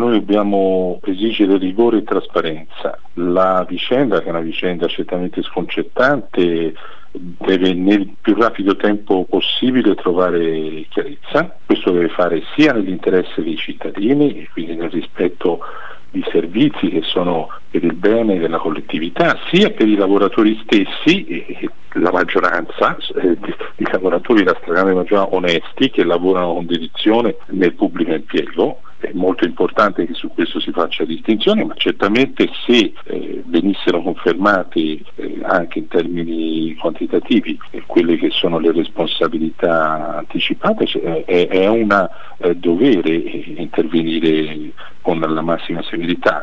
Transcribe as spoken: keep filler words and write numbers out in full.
noi dobbiamo esigere rigore e trasparenza. La vicenda, che è una vicenda certamente sconcertante, deve nel più rapido tempo possibile trovare chiarezza. Questo deve fare sia nell'interesse dei cittadini e quindi nel rispetto di servizi che sono per il bene della collettività, sia per i lavoratori stessi, e la maggioranza eh, di, di lavoratori, la stragrande maggioranza onesti, che lavorano con dedizione nel pubblico impiego. È molto importante che su questo si faccia distinzione, ma certamente se eh, venissero confermati eh, anche in termini quantitativi eh, quelle che sono le responsabilità anticipate, cioè, è, è un eh, dovere intervenire con la massima severità.